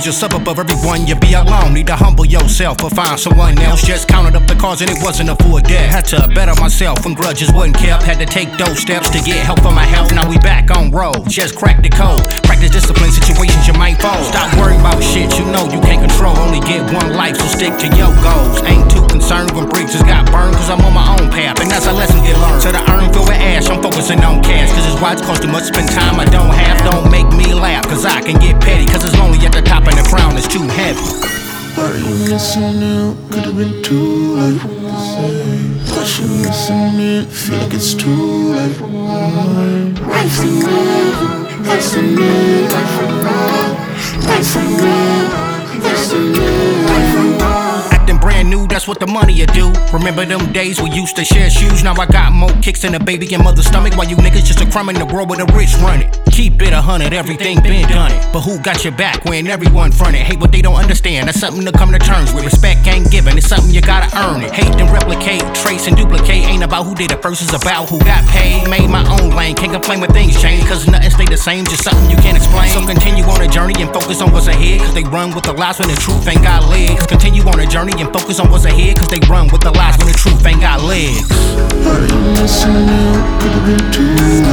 yourself above everyone, you be alone. Need to humble yourself or find someone else. Just counted up the cards and it wasn't a full debt. Had to better myself when grudges wasn't kept. Had to take those steps to get help for my health. Now we back on road, just crack the code. Practice discipline, situations you might fold. Stop worrying about shit you know you can't control. Only get one life, so stick to your goals. Ain't too concerned when bridges got burned, cause I'm on my own path, and that's a lesson get learned. So the earn filled with ash, I'm focusing on cash. Cause it's watch cost too much, spend time I don't have. Don't make me laugh, cause I can get petty. Cause it's lonely at the top and the crown is too heavy. Why you listening? Could've been too late. Why you listening? Feel like it's too late. Right from wrong, that's the new. Right from wrong, that's the new. That's the new. Right from wrong. Acting brand new, that's what the money'll do. Remember them days we used to share shoes? Now I got more kicks in the baby and mother's stomach. While you niggas just a crumb in the world with the rich run it. Keep it 100, everything been done it. But who got your back when everyone fronted? Hate what they don't understand, that's something to come to terms with. Respect ain't given, it's something you gotta earn it. Hate and replicate, trace and duplicate. Ain't about who did it first, it's about who got paid. Made my own lane, can't complain when things change. Cause nothing stay the same, just something you can't explain. So continue on a journey and focus on what's ahead. Cause they run with the lies when the truth ain't got legs. Continue on a journey and focus on what's ahead. Cause they run with the lies when the truth ain't got legs. Why you listening? Could've been too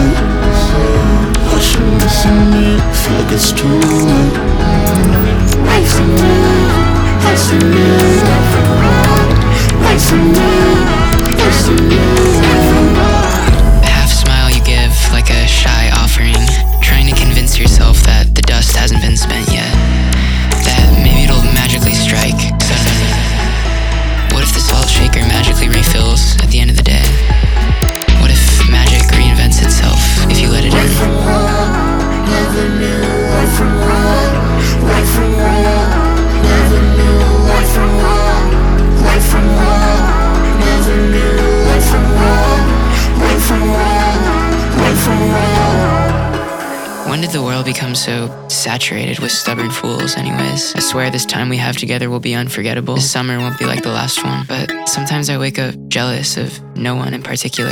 late. Why you listening? Feel like it's too late. Right from wrong, that's the new. Right from wrong, that's the new. That's the new. Right from wrong. A half smile you give like a shy offering, trying to convince yourself that the dust hasn't been spent yet, that maybe it'll magically strike suddenly. What if the salt shaker magically refills at the end of the day? What if magic reinvents itself if you let it in? Right from wrong, never knew. Right from wrong, right from wrong, never knew. Right from wrong, right from wrong, never knew. Right from wrong, right from wrong, right from wrong. When did the world become so saturated with stubborn fools anyways? I swear this time we have together will be unforgettable. This summer won't be like the last one. But sometimes I wake up jealous of no one in particular.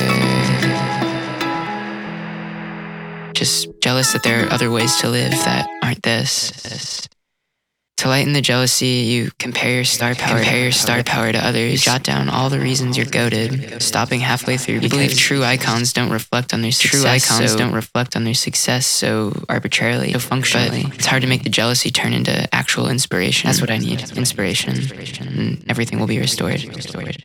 Just jealous that there are other ways to live that aren't this. To lighten the jealousy, you compare your star power to others. You jot down all the reasons you're goated, stopping halfway through. You believe true icons don't reflect on their success so arbitrarily, so functionally. But it's hard to make the jealousy turn into actual inspiration. That's what I need, inspiration. And everything will be restored.